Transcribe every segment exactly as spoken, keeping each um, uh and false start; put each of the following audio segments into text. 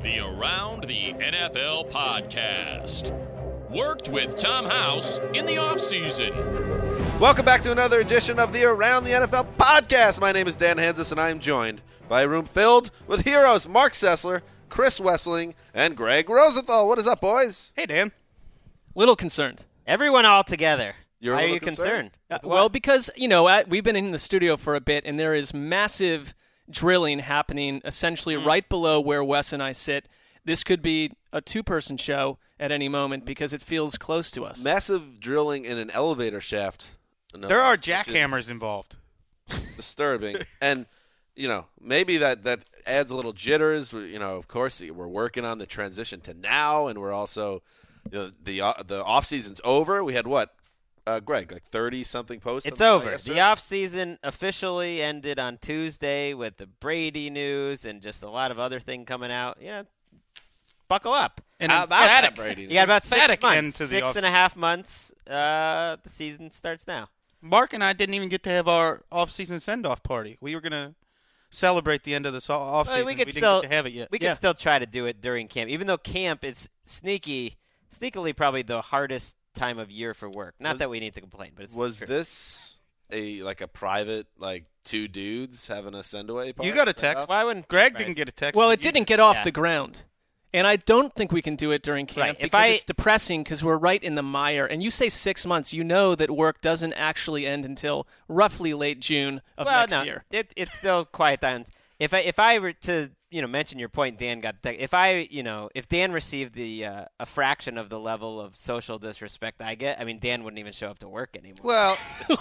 The Around the N F L podcast. Worked with Tom House in the offseason. Welcome back to another edition of the Around the N F L podcast. My name is Dan Hansis, and I am joined by a room filled with heroes Mark Sessler, Chris Wessling, and Greg Rosenthal. What is up, boys? Hey, Dan. Little concerned. Everyone all together. You're a Why are little you concerned? concerned? Uh, well, because, you know, uh, we've been in the studio for a bit, and there is massive drilling happening essentially mm. right below where Wes and I sit. This could be a two-person show at any moment because it feels close to us. Massive drilling in an elevator shaft. No, there are jackhammers involved. Disturbing. And, you know, maybe that, that adds a little jitters. You know, of course, we're working on the transition to now, and we're also, you know, the uh, the off-season's over. We had what? Uh, Greg, like thirty-something posts? It's over. The off-season officially ended on Tuesday with the Brady news and just a lot of other things coming out. You know, buckle up. And How about emphatic, Brady? You got about six emphatic end months. to the Six off- and a half months. Uh, the season starts now. Mark and I didn't even get to have our off-season send-off party. We were going to celebrate the end of the so- off-season. Well, we could we still didn't get to have it yet. We could Yeah. still try to do it during camp, even though camp is sneaky, sneakily probably the hardest time of year for work. Not was, that we need to complain, but it's was true. this a like a private like two dudes having a send away party? You got a text. Why wouldn't Greg Bryce? didn't get a text. Well, but it you didn't did. get off Yeah. the ground. And I don't think we can do it during camp Right. If because I- it's depressing because we're right in the mire. And you say six months, you know that work doesn't actually end until roughly late June of well, next no, year. It, it's still quiet times. If I if I were to you know mention your point, Dan got te- if I you know if Dan received the uh, a fraction of the level of social disrespect I get, I mean Dan wouldn't even show up to work anymore. Well,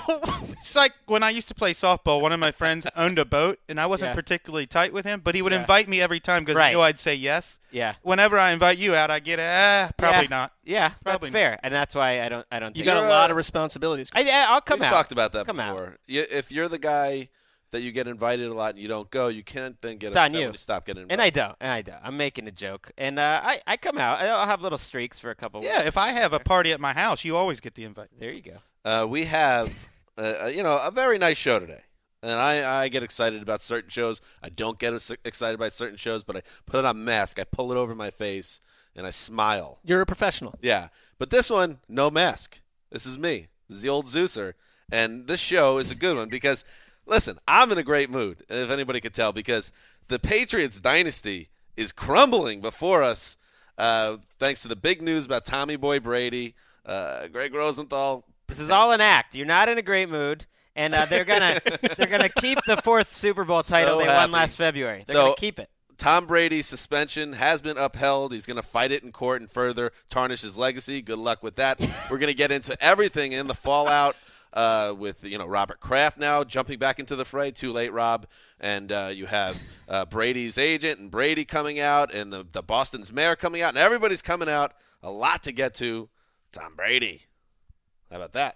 it's like when I used to play softball, one of my friends owned a boat, and I wasn't Yeah. particularly tight with him, but he would Yeah. invite me every time because Right. he knew I'd say yes. yeah, Whenever I invite you out, I get, ah, probably Yeah. not. yeah, Probably that's fair, and that's why I don't I don't. You take got it. a You're, lot uh, of responsibilities. I, I'll come We've out. talked about that Come out. before. You, if you're the guy that you get invited a lot and you don't go, you can't then get It's upset on you. when you stop getting invited. And I don't. And I don't. I'm making a joke. And uh, I, I come out. I'll have little streaks for a couple Yeah, weeks. if I have a party at my house, you always get the invite. There you go. Uh, we have, uh, you know, a very nice show today. And I, I get excited about certain shows. I don't get ex- excited by certain shows, but I put on a mask. I pull it over my face, and I smile. You're a professional. Yeah. But this one, no mask. This is me. This is the old Zeuser. And this show is a good one because, listen, I'm in a great mood, if anybody could tell, because the Patriots dynasty is crumbling before us uh, thanks to the big news about Tommy Boy Brady, uh, Greg Rosenthal. This is all an act. You're not in a great mood. And uh, they're gonna they're gonna keep the fourth Super Bowl title So they happy. won last February. They're So- gonna keep it. Tom Brady's suspension has been upheld. He's going to fight it in court and further tarnish his legacy. Good luck with that. We're going to get into everything in the fallout uh, with, you know, Robert Kraft now jumping back into the fray. Too late, Rob. And uh, you have uh, Brady's agent and Brady coming out and the, the Boston's mayor coming out. And everybody's coming out. A lot to get to. Tom Brady. How about that?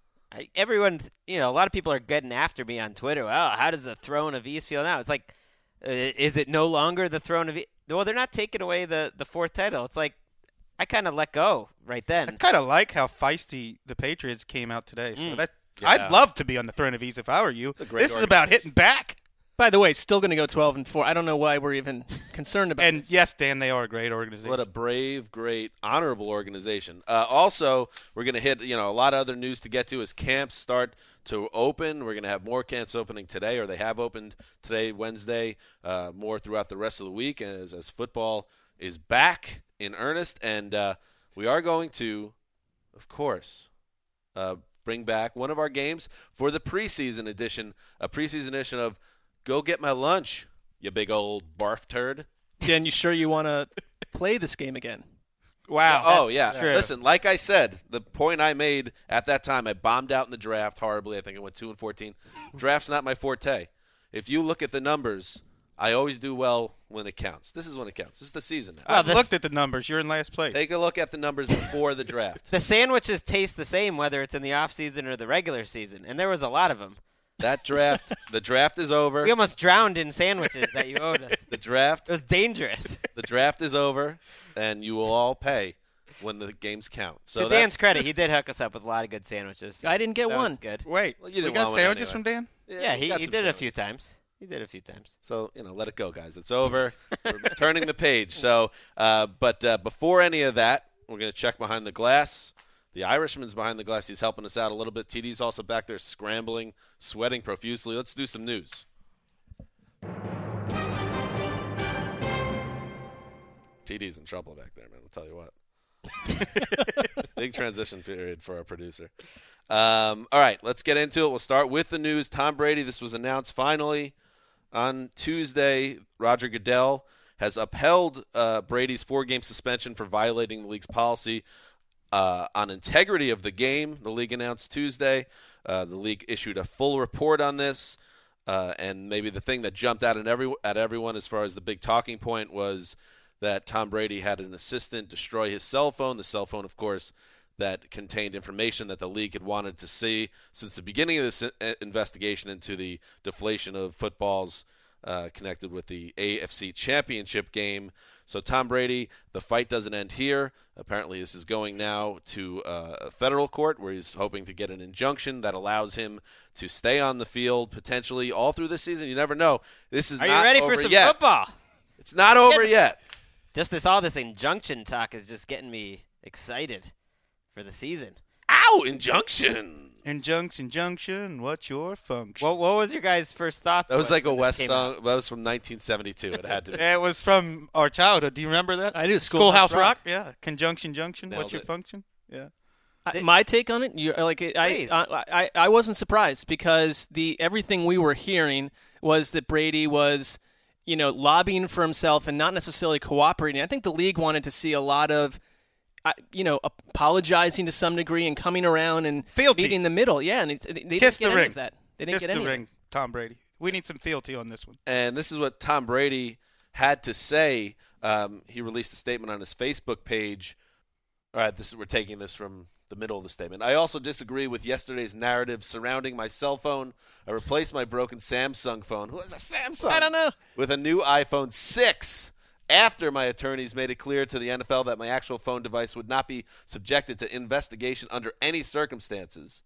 I, everyone, you know, a lot of people are getting after me on Twitter. Oh, how does the throne of East feel now? It's like, uh, is it no longer the throne of East? Well, they're not taking away the, the fourth title. It's like, I kind of let go right I then. kind of like how feisty the Patriots came out today. So Mm. that Yeah. I'd love to be on the throne of East if I were you. a great This is about hitting back. By the way, still going to go twelve and four. I don't know why we're even concerned about And this. yes, Dan, they are a great organization. What a brave, great, honorable organization. Uh, also, we're going to hit, you know, a lot of other news to get to as camps start to open. We're going to have more camps opening today, or they have opened today, Wednesday, uh, more throughout the rest of the week as, as football is back in earnest. And uh, we are going to, of course, uh, bring back one of our games for the preseason edition, a preseason edition of Go Get My Lunch, you big old barf turd. Dan, you sure you want to play this game again? wow. Oh, yeah. true. Listen, like I said, the point I made at that time, I bombed out in the draft horribly. I think I went two and fourteen. Draft's not my forte. If you look at the numbers, I always do well when it counts. This is when it counts. This is the season now. Well, I've this- looked at the numbers. You're in last place. Take a look at the numbers before the draft. The sandwiches taste the same whether it's in the off season or the regular season, and there was a lot of them. That draft, the draft is over. We almost drowned in sandwiches that you owed us. The draft, It was dangerous. the draft is over, and you will all pay when the games count. So to that's- Dan's credit, he did hook us up with a lot of good sandwiches. I didn't get that one. Was good. Wait, Well, you we didn't got want one sandwiches anyway. from Dan? Yeah, he, got he some did it a few sandwiches. times. He did a few times. So, you know, let it go, guys. It's over. We're turning the page. So, uh, but uh, before any of that, we're going to check behind the glass. The Irishman's behind the glass. He's helping us out a little bit. T D's also back there scrambling, sweating profusely. Let's do some news. T D's in trouble back there, man. I'll tell you what. Big transition period for our producer. Um, all right, let's get into it. We'll start with the news. Tom Brady, this was announced finally on Tuesday. Roger Goodell has upheld uh, Brady's four-game suspension for violating the league's policy uh, on integrity of the game. The league announced Tuesday. Uh, the league issued a full report on this, uh, and maybe the thing that jumped out at, every, at everyone as far as the big talking point was that Tom Brady had an assistant destroy his cell phone. The cell phone, of course, that contained information that the league had wanted to see since the beginning of this investigation into the deflation of footballs uh, connected with the A F C Championship game. So Tom Brady, the fight doesn't end here. Apparently this is going now to uh, a federal court where he's hoping to get an injunction that allows him to stay on the field potentially all through the season. You never know. This is Are not you ready over for some yet. football? It's not over yet. Just this, all this injunction talk is just getting me excited for the season. Ow! Injunction. Injunction, junction, what's your function? What, what was your guys' first thoughts? That was when- like a when this West came song. out? That was from nineteen seventy-two. It had to be. It was from our childhood. Do you remember that? I do. Schoolhouse Schoolhouse Rock. Rock. Yeah. Conjunction, junction, Nailed what's your it. function? Yeah. I, my take on it, you like I, Please. I, I, I wasn't surprised because the everything we were hearing was that Brady was, you know, lobbying for himself and not necessarily cooperating. I think the league wanted to see a lot of, uh, you know, apologizing to some degree and coming around and Fealty. meeting in the middle. Yeah, and it, they didn't Kiss get the any ring. of that. They didn't Kiss get any the of it. ring, Tom Brady. We need some fealty on this one. And this is what Tom Brady had to say. Um, he released a statement on his Facebook page. All right, this is, we're taking this from the middle of the statement. I also disagree with yesterday's narrative surrounding my cell phone. I replaced my broken Samsung phone. Who has a Samsung? I don't know. With a new iPhone six. After my attorneys made it clear to the N F L that my actual phone device would not be subjected to investigation under any circumstances.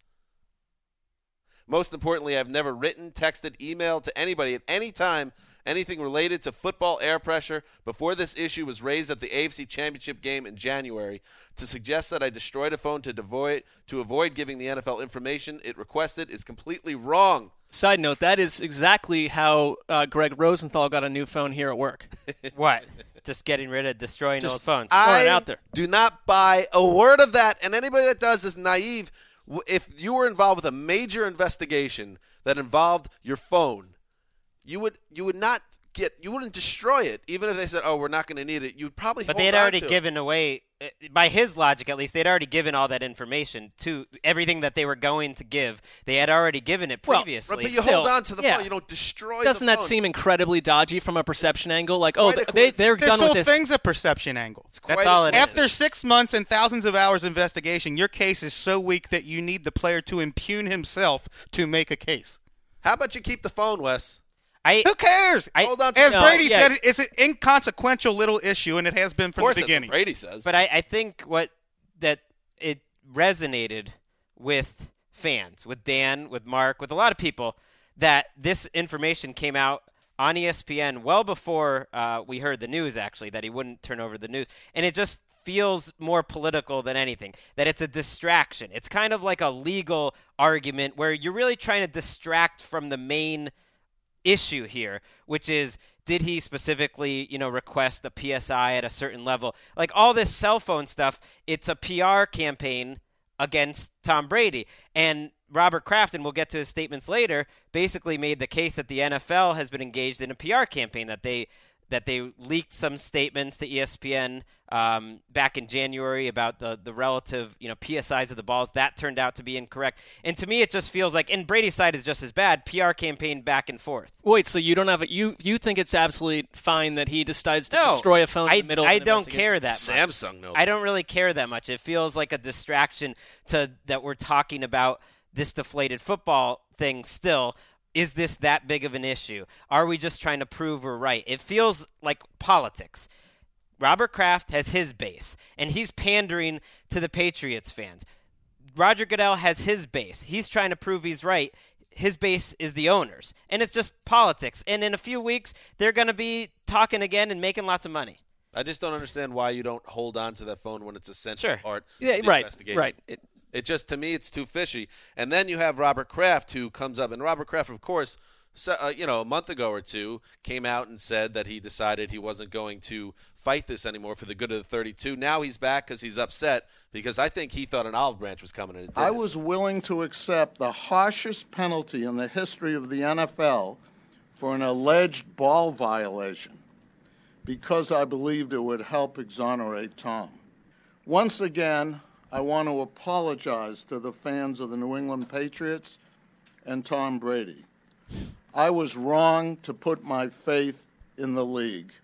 Most importantly, I've never written, texted, emailed to anybody at any time anything related to football air pressure before this issue was raised at the A F C Championship game in January. To suggest that I destroyed a phone to avoid, to avoid giving the N F L information it requested is completely wrong. Side note, that is exactly how uh, Greg Rosenthal got a new phone here at work. What? Just getting rid of destroying Just- old phones. Throwing I it out there. do not buy a word of that, and anybody that does is naive. W- If you were involved with a major investigation that involved your phone, you would you would not get you wouldn't destroy it, even if they said, "Oh, we're not going to need it." You'd probably But hold they had on already to it. given away, uh, by his logic at least, they'd already given all that information to everything that they were going to give. They had already given it Well, previously. Right, but you Still, hold on to the yeah. phone. You don't destroy Doesn't the that phone. seem incredibly dodgy from a perception angle? Like, oh, quite a they, they're This done whole with this. thing's a perception angle. It's That's quite all a- it is. After six months and thousands of hours investigation, your case is so weak that you need the player to impugn himself to make a case. How about you keep the phone, Wes? I, Who cares? I- Hold on to As the No, Brady yeah. said, it's an inconsequential little issue, and it has been Of from course, the that's what beginning. Brady says. But I, I think what that it resonated with fans, with Dan, with Mark, with a lot of people, that this information came out on E S P N well before uh, we heard the news, actually, that he wouldn't turn over the news. And it just feels more political than anything, that it's a distraction. It's kind of like a legal argument where you're really trying to distract from the main issue here, which is, did he specifically, you know, request a P S I at a certain level? Like all this cell phone stuff, it's a P R campaign against Tom Brady. And Robert Kraft, and we'll get to his statements later, basically made the case that the N F L has been engaged in a P R campaign, that they that they leaked some statements to E S P N um, back in January about the, the relative, you know, P S Is of the balls. That turned out to be incorrect. And to me, it just feels like, and Brady's side is just as bad, P R campaign back and forth. Wait, so you don't have a, you you think it's absolutely fine that he decides to No, destroy a phone I, in the middle I of an don't investigation? care that much. Samsung, no. I don't really care that much. It feels like a distraction to that we're talking about this deflated football thing still. Is this that big of an issue? Are we just trying to prove we're right? It feels like politics. Robert Kraft has his base, and he's pandering to the Patriots fans. Roger Goodell has his base. He's trying to prove he's right. his base is the owners, and it's just politics. And in a few weeks, they're going to be talking again and making lots of money. I just don't understand why you don't hold on to that phone when it's a central Sure. part Yeah, of the right, investigation. right. It, It just, to me, it's too fishy. And then you have Robert Kraft, who comes up, and Robert Kraft, of course, so, uh, you know, a month ago or two, came out and said that he decided he wasn't going to fight this anymore for the good of the thirty-two. Now he's back because he's upset because I think he thought an olive branch was coming. And it I didn't. was willing to accept the harshest penalty in the history of the N F L for an alleged ball violation because I believed it would help exonerate Tom. Once again, I want to apologize to the fans of the New England Patriots and Tom Brady. I was wrong to put my faith in the league.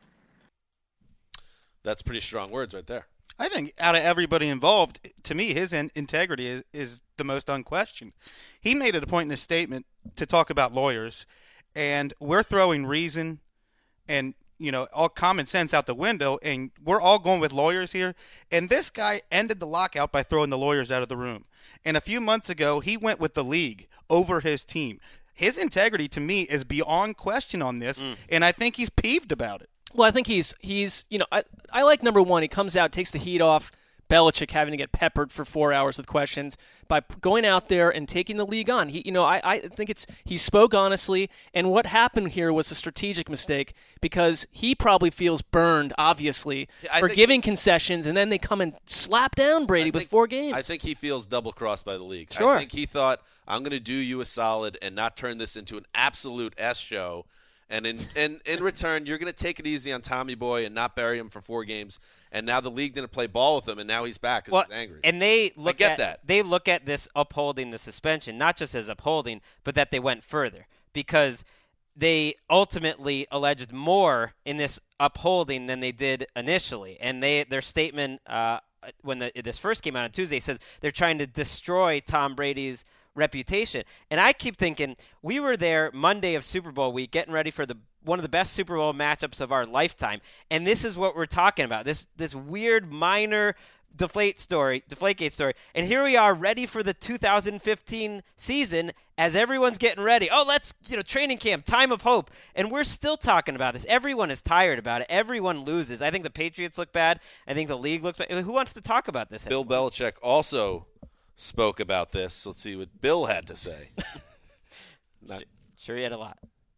That's pretty strong words right there. I think out of everybody involved, to me, his in- integrity is, is the most unquestioned. He made it a point in his statement to talk about lawyers, and we're throwing reason and you know all common sense out the window, and we're all going with lawyers here. And this guy ended the lockout by throwing the lawyers out of the room. And a few months ago, he went with the league over his team. His integrity, to me, is beyond question on this, mm. and I think he's peeved about it. Well, I think he's he's you know I I like number one. He comes out, takes the heat off Belichick having to get peppered for four hours with questions by going out there and taking the league on. He you know I, I think it's he spoke honestly, and what happened here was a strategic mistake because he probably feels burned, obviously, I for think giving he, concessions, and then they come and slap down Brady think, with four games. I think he feels double crossed by the league. Sure. I think he thought I'm going to do you a solid and not turn this into an absolute S show. And in, in, in return, you're going to take it easy on Tommy Boy and not bury him for four games. And now the league didn't play ball with him, and now he's back because well, he's angry. And they look I get at that. They look at this upholding the suspension not just as upholding, but that they went further because they ultimately alleged more in this upholding than they did initially. And they their statement uh, when the, this first came out on Tuesday says they're trying to destroy Tom Brady's reputation. And I keep thinking, we were there Monday of Super Bowl week getting ready for the one of the best Super Bowl matchups of our lifetime. And this is what we're talking about. This this weird minor deflate story, Deflategate story. And here we are ready for the two thousand fifteen season as everyone's getting ready. Oh, let's, you know, training camp, time of hope. And we're still talking about this. Everyone is tired about it. Everyone loses. I think the Patriots look bad. I think the league looks bad. Who wants to talk about this Bill anymore? Belichick also spoke about this. Let's see what Bill had to say. Not- Sure, he had a lot.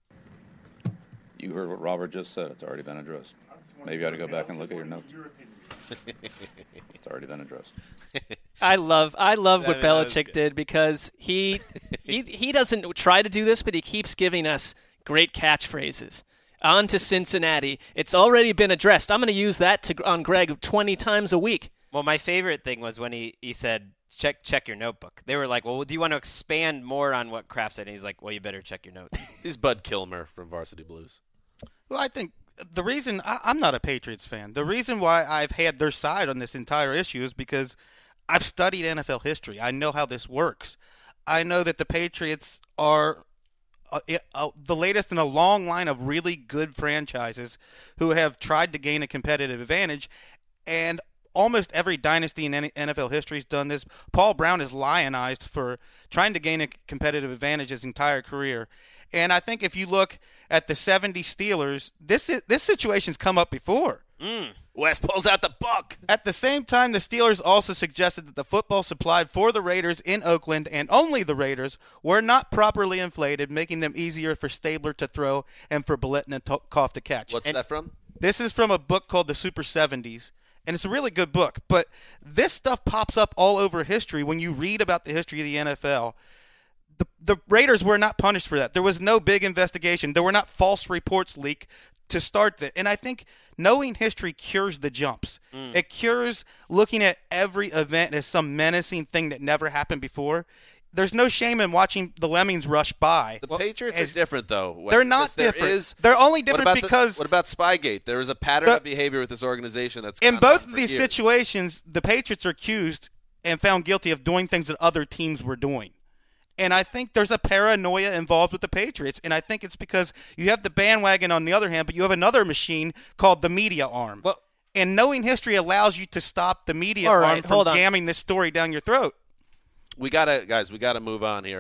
You heard what Robert just said. It's already been addressed. Maybe you ought to go back and look at your notes. It's already been addressed. I love I love what That- that was Belichick good. did because he he he doesn't try to do this, but he keeps giving us great catchphrases. On to Cincinnati. It's already been addressed. I'm going to use that to on Greg twenty times a week. Well, my favorite thing was when he, he said, check check your notebook. They were like, well, do you want to expand more on what Kraft said? And he's like, well, you better check your notes. He's Bud Kilmer from Varsity Blues. Well, I think the reason I, I'm not a Patriots fan, the reason why I've had their side on this entire issue is because I've studied N F L history. I know how this works. I know that the Patriots are uh, uh, the latest in a long line of really good franchises who have tried to gain a competitive advantage, and almost every dynasty in N F L history has done this. Paul Brown is lionized for trying to gain a competitive advantage his entire career. And I think if you look at the seventy Steelers, this this situation's come up before. Mm. Wes pulls out the book. At the same time, the Steelers also suggested that the football supplied for the Raiders in Oakland, and only the Raiders, were not properly inflated, making them easier for Stabler to throw and for Biletnikoff to catch. What's And that from? this is from a book called The Super seventies. And it's a really good book, but this stuff pops up all over history when you read about the history of the N F L. The, the Raiders were not punished for that. There was no big investigation. There were not false reports leaked to start that. And I think knowing history cures the jumps. Mm. It cures looking at every event as some menacing thing that never happened before. There's no shame in watching the Lemmings rush by. The Patriots are different, though. They're not there different. Is, they're only different what about because the, what about Spygate? There is a pattern the, of behavior with this organization that's in gone both on of for these years. situations. The Patriots are accused and found guilty of doing things that other teams were doing. And I think there's a paranoia involved with the Patriots. And I think it's because you have the bandwagon on the other hand, but you have another machine called the media arm. Well, and knowing history allows you to stop the media All right, arm from hold on. jamming this story down your throat. We gotta, guys, we gotta move on here.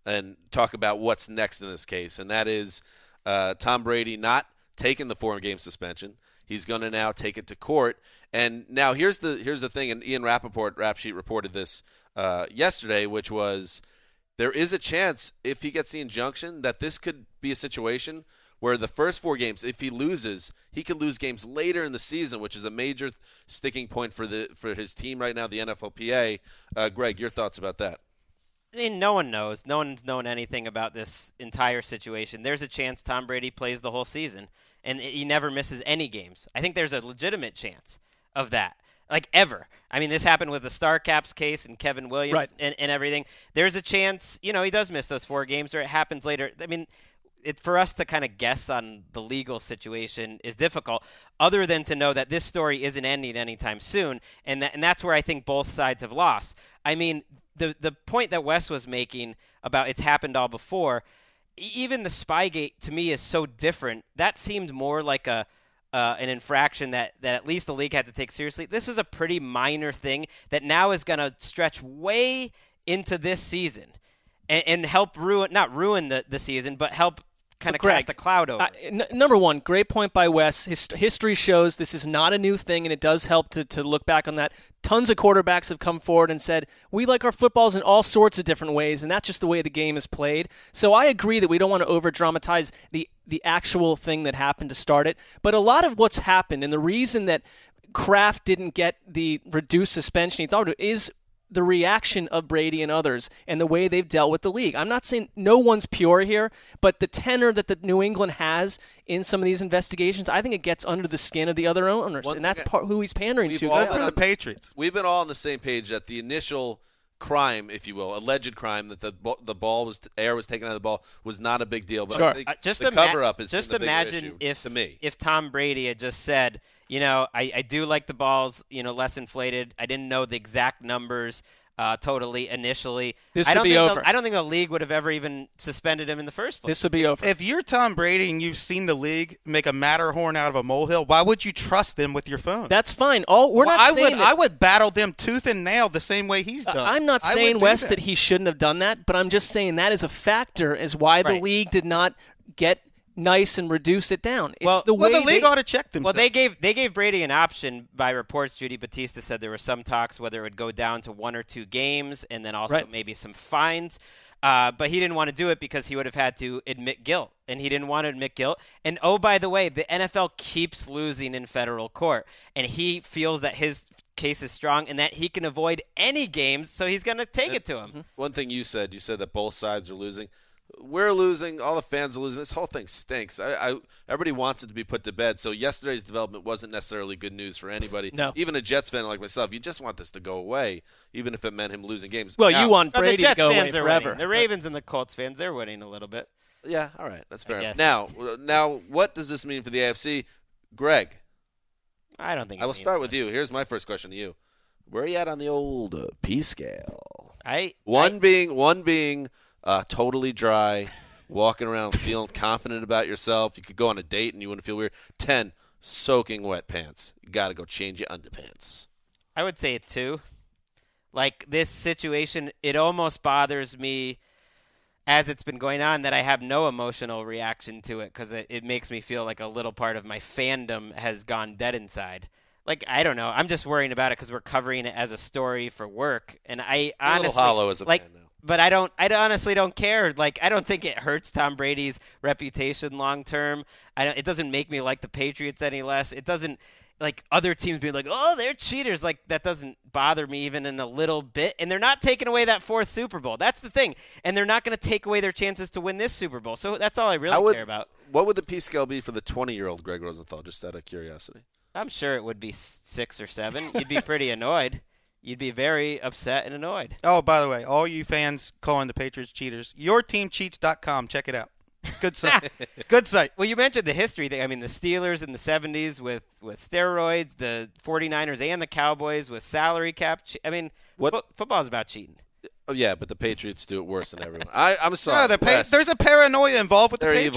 and talk about what's next in this case, and that is uh, Tom Brady not taking the four-game suspension. He's going to now take it to court. And now here's the here's the thing, and Ian Rappaport, Rap Sheet, reported this uh, yesterday, which was there is a chance, if he gets the injunction, that this could be a situation where the first four games, if he loses, he could lose games later in the season, which is a major sticking point for the for his team right now, the N F L P A. Uh, Greg, your thoughts about that? I mean, no one knows. No one's known anything about this entire situation. There's a chance Tom Brady plays the whole season, and he never misses any games. I think there's a legitimate chance of that, like ever. I mean, this happened with the Star Caps case and Kevin Williams right. and, and everything. There's a chance, you know, he does miss those four games, or it happens later. I mean, it, for us to kind of guess on the legal situation is difficult, other than to know that this story isn't ending anytime soon, and that, and that's where I think both sides have lost. I mean, the the point that Wes was making about it's happened all before, even the Spygate to me is so different. That seemed more like a uh, an infraction that, that at least the league had to take seriously. This is a pretty minor thing that now is going to stretch way into this season and, and help ruin, not ruin the, the season, but help kind of cast a cloud over. Uh, n- number one, great point by Wes. His- history shows this is not a new thing, and it does help to, to look back on that. Tons of quarterbacks have come forward and said, we like our footballs in all sorts of different ways, and that's just the way the game is played. So I agree that we don't want to over-dramatize the, the actual thing that happened to start it. But a lot of what's happened, and the reason that Kraft didn't get the reduced suspension he thought it is the reaction of Brady and others and the way they've dealt with the league. I'm not saying no one's pure here, but the tenor that the New England has in some of these investigations, I think it gets under the skin of the other owners, One and that's I, part who he's pandering we've to. all Good for the Patriots. We've been all on the same page that the initial crime, if you will, alleged crime that the the ball was air was taken out of the ball was not a big deal. But Sure. I think Uh, just the ima- cover up is just the bigger imagine issue if to me. if Tom Brady had just said, you know, I, I do like the balls, you know, less inflated. I didn't know the exact numbers uh, totally initially. This I would don't be think over. The, I don't think the league would have ever even suspended him in the first place. This would be over. If you're Tom Brady and you've seen the league make a Matterhorn out of a molehill, why would you trust them with your phone? That's fine. All we're Well, not I saying would. that, I would battle them tooth and nail the same way he's done. I'm not I would saying, do Wes, that. that he shouldn't have done that, but I'm just saying that is a factor as why the Right. league did not get nice and reduce it down. It's Well- the Well, way the league they, ought to check themselves. Well, they gave they gave Brady an option by reports. Judy Batista said there were some talks whether it would go down to one or two games and then also Right. maybe some fines. Uh, but he didn't want to do it because he would have had to admit guilt, and he didn't want to admit guilt. And oh, by the way, the N F L keeps losing in federal court, and he feels that his case is strong and that he can avoid any games, so he's going to take it to him. One thing you said, you said that both sides are losing. We're losing. All the fans are losing. This whole thing stinks. I, I, everybody wants it to be put to bed. So yesterday's development wasn't necessarily good news for anybody. No. Even a Jets fan like myself, you just want this to go away, even if it meant him losing games. Well, Now- you want But Brady the Jets to go away fans are forever. winning. The Ravens and the Colts fans, they're winning a little bit. Yeah, all right, that's fair. guess. Now, now, what does this mean for the A F C, Greg? I don't think. I it will means start with much. you. Here's my first question to you: where are you at on the old uh, P scale? I One I, being one being uh, totally dry, walking around feeling confident about yourself. You could go on a date and you wouldn't feel weird. Ten, soaking wet pants. You got to go change your underpants. I would say a two. Like this situation, it almost bothers me as it's been going on that I have no emotional reaction to it because it, it makes me feel like a little part of my fandom has gone dead inside. Like, I don't know. I'm just worrying about it because we're covering it as a story for work. And I a honestly, little hollow as a like, fan now. but I don't, I honestly don't care. Like, I don't think it hurts Tom Brady's reputation long term. I don't, it doesn't make me like the Patriots any less. It doesn't, like, other teams being like, oh, they're cheaters. Like, that doesn't bother me even in a little bit. And they're not taking away that fourth Super Bowl. That's the thing. And they're not going to take away their chances to win this Super Bowl. So that's all I really How would- care about. What would the P scale be for the twenty-year-old Greg Rosenthal? Just out of curiosity. I'm sure it would be six or seven. You'd be pretty annoyed. You'd be very upset and annoyed. Oh, by the way, all you fans calling the Patriots cheaters, your team cheats dot com. Check it out. It's a good site. Good site. Well, you mentioned the history thing. I mean, the Steelers in the seventies with, with steroids, the 49ers and the Cowboys with salary cap. Che- I mean, What- fo- football's about cheating. Oh yeah, but the Patriots do it worse than everyone. I, I'm sorry. No, the pa- Wes. there's a paranoia involved with They're the evil. Patriots.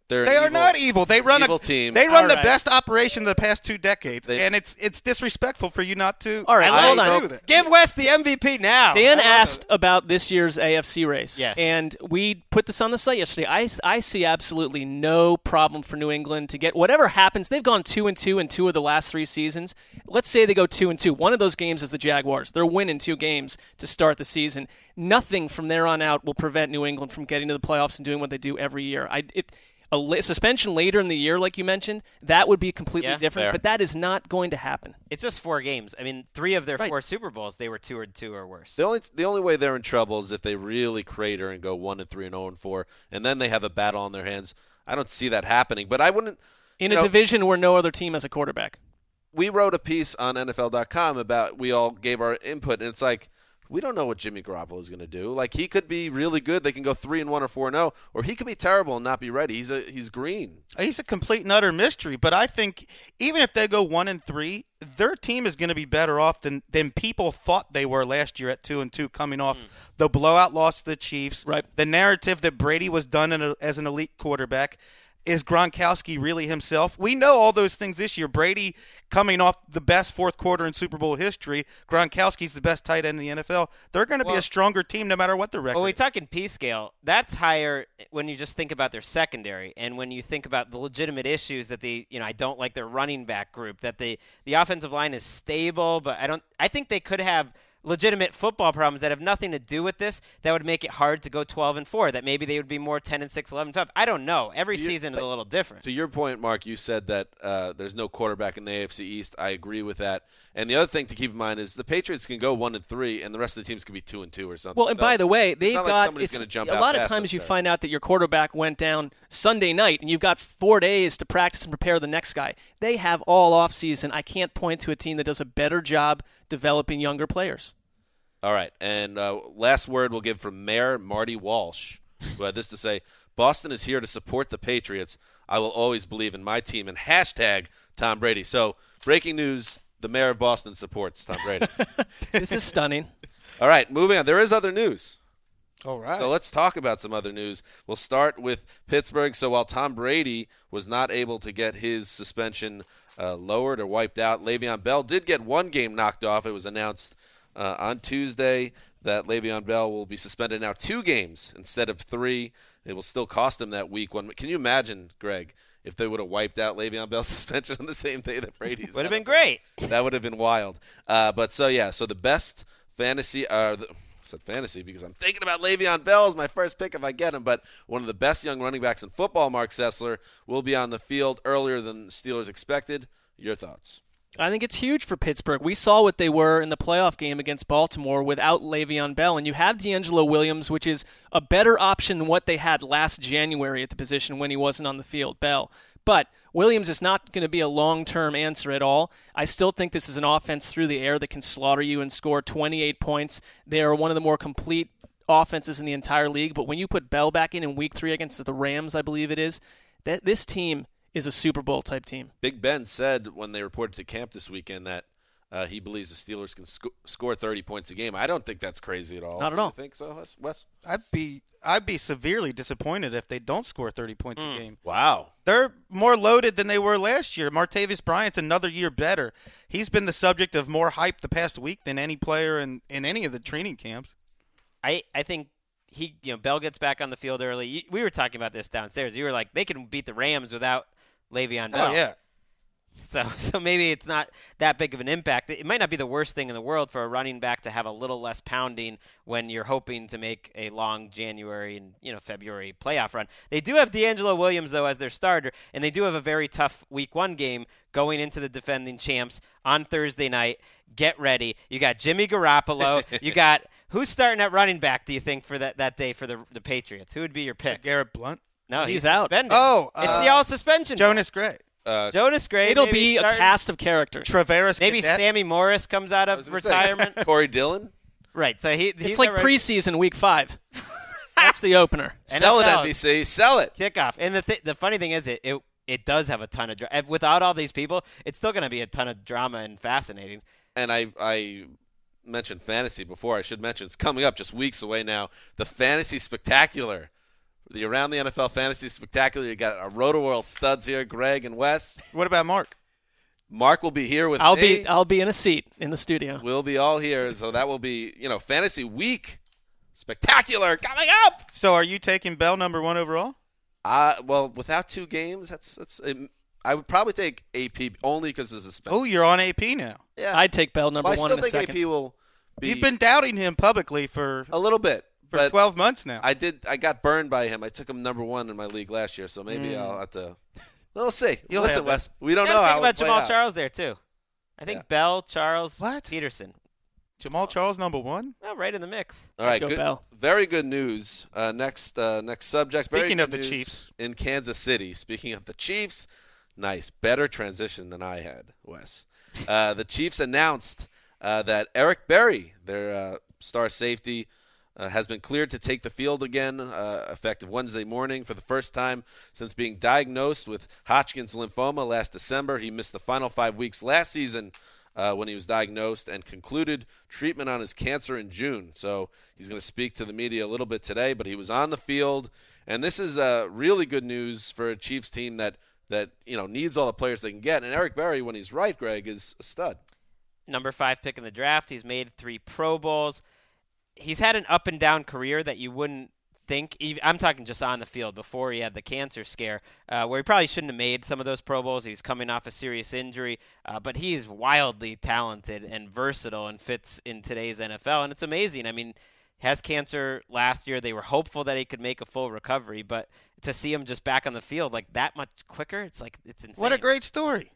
They're an They are evil- not evil. They run evil a team. They run All the right. best operation of the past two decades, They- and it's it's disrespectful for you not to. All right, I hold agree on. with it. Give West the M V P now. Dan I love asked it. about this year's A F C race. Yes. And we put this on the site yesterday. I, I see absolutely no problem for New England to get whatever happens. They've gone two and two in two of the last three seasons. Let's say they go two and two. One of those games is the Jaguars. They're winning two games to start the season. Nothing from there on out will prevent New England from getting to the playoffs and doing what they do every year. I it. A la- suspension later in the year, like you mentioned, that would be completely Yeah. different, Fair. but that is not going to happen. It's just four games. I mean, three of their Right. four Super Bowls, they were two or two or worse. The only the only way they're in trouble is if they really crater and go one and three and zero and four, and then they have a battle on their hands. I don't see that happening, but I wouldn't. In you a know, division where no other team has a quarterback. we wrote a piece on N F L dot com about we all gave our input, and it's like we don't know what Jimmy Garoppolo is going to do. Like he could be really good; they can go three and one or four and zero, or he could be terrible and not be ready. He's a he's green. He's a complete and utter mystery. But I think even if they go one and three, their team is going to be better off than than people thought they were last year at two and two, coming off the blowout loss to the Chiefs. Right. The narrative that Brady was done in a, as an elite quarterback. Is Gronkowski really himself? We know all those things this year. Brady coming off the best fourth quarter in Super Bowl history. Gronkowski's the best tight end in the N F L. They're going to be Well- a stronger team no matter what the record. When we talk in P scale, that's higher when you just think about their secondary, and when you think about the legitimate issues that the you know I don't like their running back group, that the the offensive line is stable, but I don't. I think they could have legitimate football problems that have nothing to do with this that would make it hard to go twelve and four, that maybe they would be more ten and six, eleven and five. I don't know. Every You- season is a little different. To your point, Mark, you said that uh, there's no quarterback in the A F C East. I agree with that. And the other thing to keep in mind is the Patriots can go one and three, and the rest of the teams could be two and two or something. Well, and So by the way, it's they've not like got somebody's it's, gonna jump a out lot of fast times you necessarily. find out that your quarterback went down Sunday night, and you've got four days to practice and prepare the next guy. They have all off season. I can't point to a team that does a better job developing younger players. All right, and uh, last word we'll give from Mayor Marty Walsh, who had this to say: Boston is here to support the Patriots. I will always believe in my team, and hashtag Tom Brady. So, breaking news, the mayor of Boston supports Tom Brady. This is stunning. All right, moving on. There is other news. all right. So let's talk about some other news. We'll start with Pittsburgh. So while Tom Brady was not able to get his suspension uh, lowered or wiped out, Le'Veon Bell did get one game knocked off. It was announced uh, on Tuesday that Le'Veon Bell will be suspended now two games instead of three. It will still cost him that week one. Can you imagine, Greg, if they would have wiped out Le'Veon Bell's suspension on the same day that Brady's? Would have got been it? great. That would have been wild. Uh, but so, yeah, so the best fantasy uh, – the, I said fantasy because I'm thinking about Le'Veon Bell as my first pick if I get him, but one of the best young running backs in football, Mark Sessler, will be on the field earlier than the Steelers expected. Your thoughts? I think it's huge for Pittsburgh. We saw what they were in the playoff game against Baltimore without Le'Veon Bell, and you have D'Angelo Williams, which is a better option than what they had last January at the position when he wasn't on the field, Bell. But Williams is not going to be a long-term answer at all. I still think this is an offense through the air that can slaughter you and score twenty-eight points. They are one of the more complete offenses in the entire league, but when you put Bell back in in week three against the Rams, I believe it is, that this team is a Super Bowl type team. Big Ben said when they reported to camp this weekend that uh, he believes the Steelers can sc- score thirty points a game. I don't think that's crazy at all. Not at Do all. You think so, Wes? Wes? I'd be I'd be severely disappointed if they don't score thirty points a game. Wow. They're more loaded than they were last year. Martavis Bryant's another year better. He's been the subject of more hype the past week than any player in, in any of the training camps. I, I think he, you know, Bell gets back on the field early. You, we were talking about this downstairs. You were like, they can beat the Rams without Le'Veon Bell. Oh, yeah. So, so maybe it's not that big of an impact. It might not be the worst thing in the world for a running back to have a little less pounding when you're hoping to make a long January and you know February playoff run. They do have D'Angelo Williams though as their starter, and they do have a very tough Week One game going into the defending champs on Thursday night. Get ready. You got Jimmy Garoppolo. You got who's starting at running back? Do you think for that, that day for the the Patriots? Who would be your pick? Garrett Blunt. No, He's he's, out. suspended. Oh, it's uh, the all suspension. Jonas Gray. Uh, Jonas Gray. It'll maybe be a starting. cast of characters. Travaris Maybe Cadet. Sammy Morris comes out I of was gonna say, retirement. Corey Dillon? Right. So he. It's he's like not ready- preseason week five. That's the opener. Sell it, N F L. N B C. Sell it. Kickoff. And the th- the funny thing is, it it, it does have a ton of dra- without all these people, it's still going to be a ton of drama and fascinating. And I, I mentioned fantasy before. I should mention it's coming up just weeks away now. The Fantasy Spectacular the Around the N F L Fantasy Spectacular. You got our Roto-World studs here, Greg and Wes. What about Mark? Mark will be here with I'll me. be I'll be in a seat in the studio. We'll be all here, so that will be, you know, Fantasy Week Spectacular coming up. So are you taking Bell number one overall? Uh, well, without two games, that's that's. Um, I would probably take A P only because of suspension. Oh, you're on A P now. Yeah, I'd take Bell number well, I one still in a think second. A P will be You've been doubting him publicly for a little bit for but twelve months now. I did. I got burned by him. I took him number one in my league last year, so maybe Mm. I'll have to. We'll see. You'll Listen, have it. Wes, we don't You know gotta how think it about play Jamal out. Charles there too. I think Yeah. Bell, Charles, What? Peterson. Jamal Charles number one? Oh, right in the mix. All right, Go good, Bell. very good news. Uh, next, uh, next subject. Very Speaking good of the news Chiefs. in Kansas City. Speaking of the Chiefs, nice, better transition than I had, Wes. Uh, the Chiefs announced uh, that Eric Berry, their uh, star safety, uh, has been cleared to take the field again, uh, effective Wednesday morning for the first time since being diagnosed with Hodgkin's lymphoma last December. He missed the final five weeks last season. Uh, when he was diagnosed and concluded treatment on his cancer in June. So he's going to speak to the media a little bit today, but he was on the field. And this is uh, really good news for a Chiefs team that, that you know needs all the players they can get. And Eric Berry, when he's right, Greg, is a stud. Number five pick in the draft. He's made three Pro Bowls. He's had an up and down career that you wouldn't think. I'm talking just on the field before he had the cancer scare, uh, where he probably shouldn't have made some of those Pro Bowls. He was coming off a serious injury, uh, but he's wildly talented and versatile and fits in today's N F L. And it's amazing. I mean, has cancer last year. They were hopeful that he could make a full recovery, but to see him just back on the field like that much quicker, it's like it's insane. What a great story.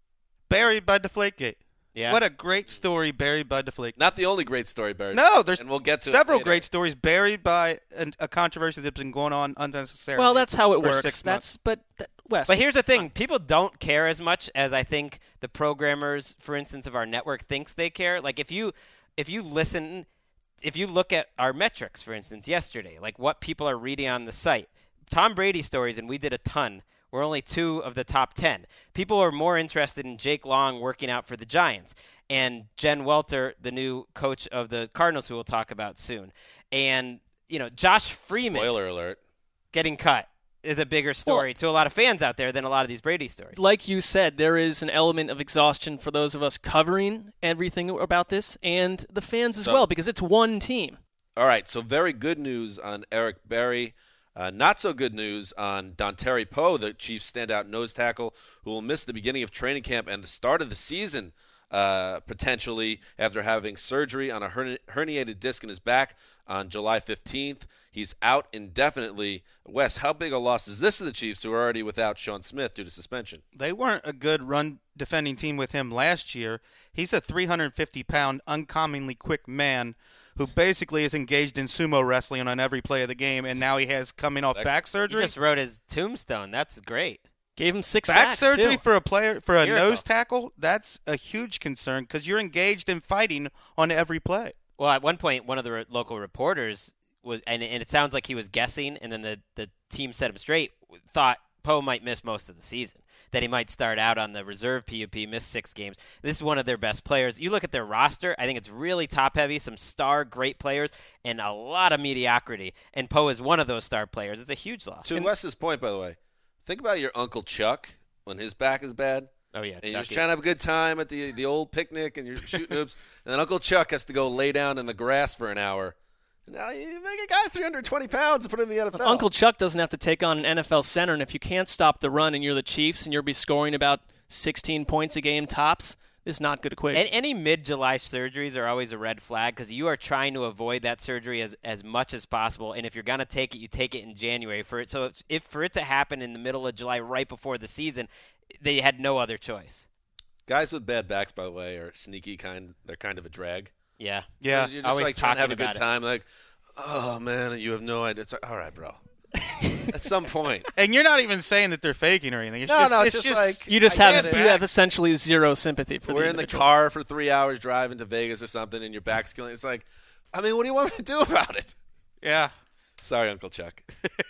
Buried by Deflategate. yeah. What a great story buried by Deflategate. Not the only great story, Berry. No, there's and we'll get to it several later. great stories buried by an, a controversy that's been going on unnecessarily. Well, that's how it for works. six That's but that, Wes. But here's the thing: people don't care as much as I think the programmers, for instance, of our network thinks they care. Like if you if you listen, if you look at our metrics, for instance, yesterday, like what people are reading on the site, Tom Brady stories, and we did a ton. We're only two of the top ten. People are more interested in Jake Long working out for the Giants and Jen Welter, the new coach of the Cardinals, who we'll talk about soon. And, you know, Josh Freeman Spoiler alert. getting cut is a bigger story Well, to a lot of fans out there than a lot of these Brady stories. like you said, there is an element of exhaustion for those of us covering everything about this and the fans as So- well, because it's one team. All right, so very good news on Eric Berry. Uh, not so good news on Dontari Poe, the Chiefs' standout nose tackle, who will miss the beginning of training camp and the start of the season uh, potentially after having surgery on a herni- herniated disc in his back on July fifteenth. He's out indefinitely. Wes, how big a loss is this to the Chiefs, who are already without Sean Smith due to suspension? They weren't a good run defending team with him last year. He's a three hundred fifty pound, uncommonly quick man who basically is engaged in sumo wrestling on every play of the game, and now he has coming off That's- back You surgery. just wrote his tombstone. That's great. Gave him six Back sacks surgery too. for a player for a Miracle. nose tackle, that's a huge concern because you're engaged in fighting on every play. Well, at one point, one of the re- local reporters was, and, and it sounds like he was guessing, and then the, the team set him straight, thought Poe might miss most of the season, that he might start out on the reserve P U P, miss six games. This is one of their best players. You look at their roster, I think it's really top-heavy, some star great players, and a lot of mediocrity, and Poe is one of those star players. It's a huge loss. To Wes's point, by the way, think about your Uncle Chuck when his back is bad. Oh, yeah. And you're just Chucky. trying to have a good time at the the old picnic, and you're shooting hoops. And then Uncle Chuck has to go lay down in the grass for an hour. And now you make a guy three hundred twenty pounds and put him in the N F L. Uncle Chuck doesn't have to take on an N F L center, and if you can't stop the run and you're the Chiefs and you'll be scoring about sixteen points a game tops, it's not good equation. And any mid-July surgeries are always a red flag because you are trying to avoid that surgery as, as much as possible. And if you're going to take it, you take it in January. For it, so if, if for it to happen in the middle of July, right before the season, they had no other choice. Guys with bad backs, by the way, are sneaky kind. They're kind of a drag. Yeah. Yeah. You're just Always like trying to have a talking good about it. time. Like, oh man, you have no idea. It's like, all right, bro. At some point. And you're not even saying that they're faking or anything. It's No, just, no, it's just like you just I have get you it. have essentially zero sympathy for We're the in the individual. car for three hours driving to Vegas or something, and your back's killing. It's like, I mean, what do you want me to do about it? yeah. Sorry, Uncle Chuck.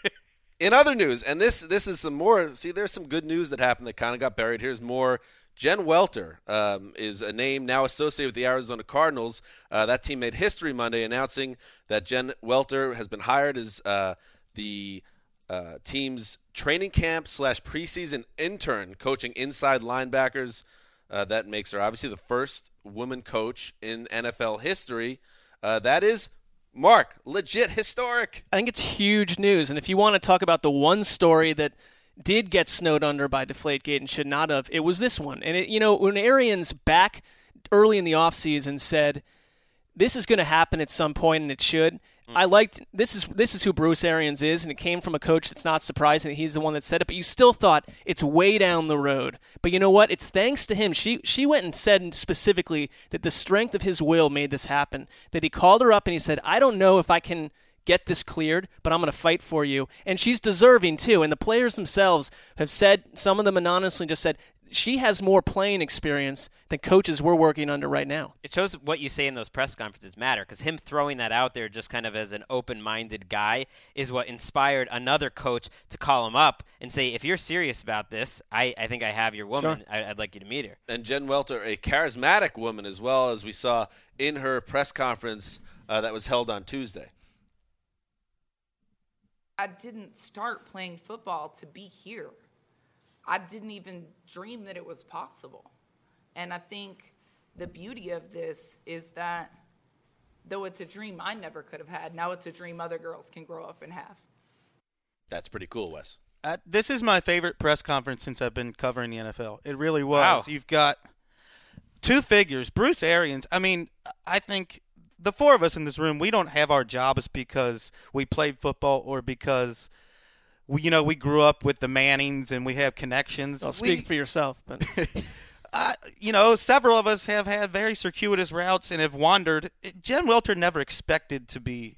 In other news, and this this is some more. See, there's some good news that happened that kind of got buried. Here's more. Jen Welter um, is a name now associated with the Arizona Cardinals. Uh, that team made history Monday, announcing that Jen Welter has been hired as uh, the uh, team's training camp slash preseason intern coaching inside linebackers. Uh, that makes her obviously the first woman coach in N F L history. Uh, that is, Mark, legit historic. I think it's huge news. And if you want to talk about the one story that did get snowed under by Deflategate and should not have, it was this one. And, it, you know, when Arians back early in the offseason said, this is going to happen at some point, and it should, mm. I liked, this is this is who Bruce Arians is, and it came from a coach that's not surprising that he's the one that said it, but you still thought it's way down the road. But you know what? It's thanks to him. She she went and said specifically that the strength of his will made this happen, that he called her up and he said, I don't know if I can get this cleared, but I'm going to fight for you. And she's deserving, too. And the players themselves have said, some of them anonymously just said, she has more playing experience than coaches we're working under right now. It shows what you say in those press conferences matter, because him throwing that out there just kind of as an open-minded guy is what inspired another coach to call him up and say, if you're serious about this, I, I think I have your woman. Sure. I, I'd like you to meet her. And Jen Welter, a charismatic woman as well, as we saw in her press conference uh, that was held on Tuesday. I didn't start playing football to be here. I didn't even dream that it was possible. And I think the beauty of this is that though it's a dream I never could have had, now it's a dream other girls can grow up and have. That's pretty cool, Wes. Uh, this is my favorite press conference since I've been covering the N F L. It really was. Wow. You've got two figures. Bruce Arians, I mean, I think the four of us in this room, we don't have our jobs because we played football or because we, you know, we grew up with the Mannings and we have connections. I'll speak we, for yourself. But uh, you know, several of us have had very circuitous routes and have wandered. Jen Welter never expected to be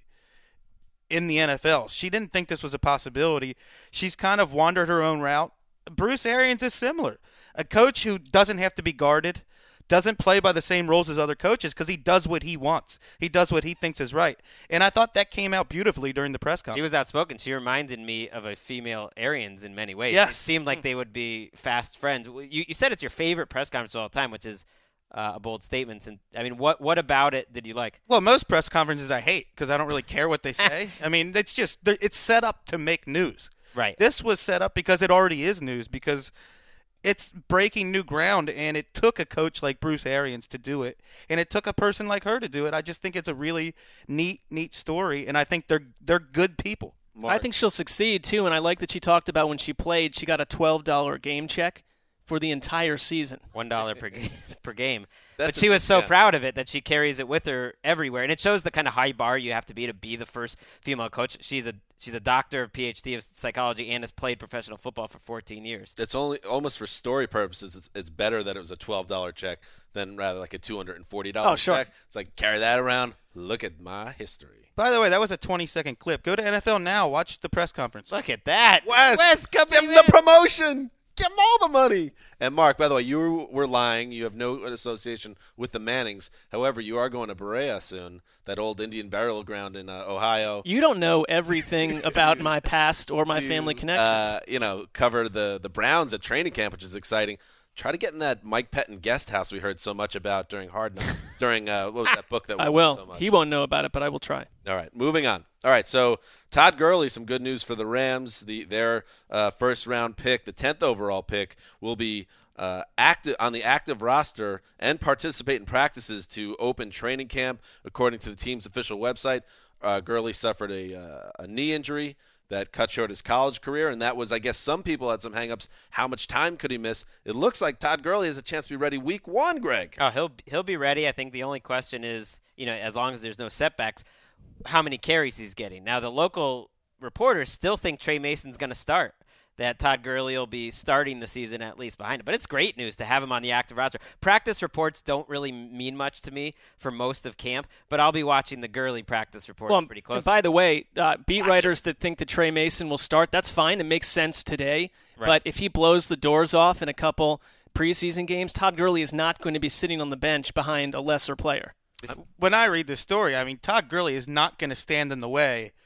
in the N F L. She didn't think this was a possibility. She's kind of wandered her own route. Bruce Arians is similar. A coach who doesn't have to be guarded, doesn't play by the same rules as other coaches because he does what he wants. He does what he thinks is right. And I thought that came out beautifully during the press conference. She was outspoken. She reminded me of a female Arians in many ways. Yes. It seemed like they would be fast friends. You, you said it's your favorite press conference of all time, which is uh, a bold statement. And I mean, what what about it did you like? Well, most press conferences I hate because I don't really care what they say. I mean, it's just it's set up to make news. Right. This was set up because it already is news because it's breaking new ground, and it took a coach like Bruce Arians to do it, and it took a person like her to do it. I just think it's a really neat, neat story, and I think they're they're good people. Mark. I think she'll succeed, too, and I like that she talked about when she played, she got a twelve dollars game check for the entire season. One dollar per game. per game. That's But she a- was so yeah. proud of it that she carries it with her everywhere, and it shows the kind of high bar you have to be to be the first female coach. She's a she's a doctor, a P H D of psychology, and has played professional football for fourteen years. It's only almost for story purposes. It's, it's better that it was a twelve dollars check than rather like a two hundred forty dollars Oh, sure. check. It's like, carry that around. Look at my history. By the way, that was a twenty-second clip. Go to N F L Now. Watch the press conference. Look at that, Wes, Wes give coming him the in. promotion. Give him all the money. And Mark, by the way, you were lying. You have no association with the Mannings. However, you are going to Berea soon, that old Indian burial ground in uh, Ohio. You don't know everything about my past or my to, family connections. Uh, you know, cover the the Browns at training camp, which is exciting. Try to get in that Mike Pettin guest house we heard so much about during Hard Knocks, during uh, what was that book that we I read will. so much? He won't know about it, but I will try. All right, moving on. All right, so Todd Gurley, some good news for the Rams. The their uh, first round pick, the tenth overall pick, will be uh, active on the active roster and participate in practices to open training camp, according to the team's official website. Uh, Gurley suffered a uh, a knee injury that cut short his college career, and that was, I guess, some people had some hangups. How much time could he miss? It looks like Todd Gurley has a chance to be ready week one, Greg. Oh, he'll he'll be ready. I think the only question is, you know, as long as there's no setbacks, how many carries he's getting. Now, the local reporters still think Trey Mason's going to start, that Todd Gurley will be starting the season at least behind him. But it's great news to have him on the active roster. Practice reports don't really mean much to me for most of camp, but I'll be watching the Gurley practice reports Well, pretty and closely. by the way, uh, beat writers that think that Trey Mason will start, that's fine. It makes sense today. Right. But if he blows the doors off in a couple preseason games, Todd Gurley is not going to be sitting on the bench behind a lesser player. When I read this story, I mean, Todd Gurley is not going to stand in the way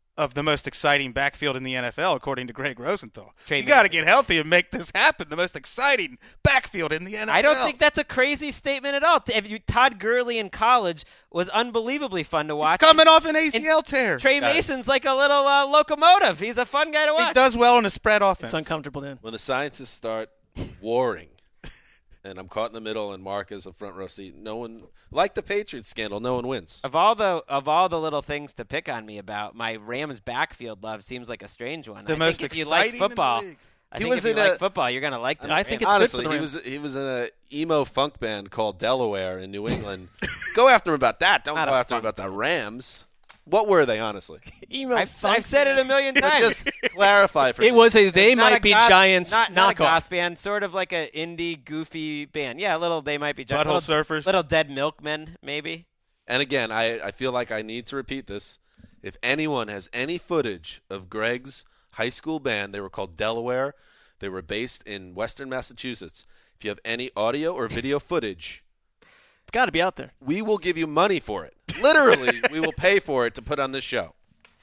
of the most exciting backfield in the N F L, according to Greg Rosenthal. Trey you got to Mason. get healthy and make this happen. The most exciting backfield in the N F L. I don't think that's a crazy statement at all. If you, Todd Gurley in college was unbelievably fun to watch. Coming off an A C L tear. Trey Got it. Mason's like a little uh, locomotive. He's a fun guy to watch. He does well in a spread offense. It's uncomfortable then. When the scientists start warring, and I'm caught in the middle, and Mark is a front row seat, no one, like the Patriots scandal, no one wins. Of all the of all the little things to pick on me about, my Rams backfield love seems like a strange one. The I most think if you like exciting in the football, league. I He think was if you in like a- football, you're gonna like this. I think Rams. it's good for Honestly, the he Rams. was he was in a emo funk band called Delaware in New England. Go after him about that. Don't Not go a after him funk about the Rams. What were they, honestly? Emo I've, funk I've said it a million But times. just clarify for It me. was a They Not Might a Be goth- Giants not, not a knockoff. goth band, sort of like a indie goofy band. Yeah, a little They Might Be Giants. Butthole little, Surfers. little Dead Milkmen, maybe. And again, I, I feel like I need to repeat this. If anyone has any footage of Greg's high school band, they were called Delaware. They were based in Western Massachusetts. If you have any audio or video footage, It's got to be out there. we will give you money for it. Literally, we will pay for it to put on this show.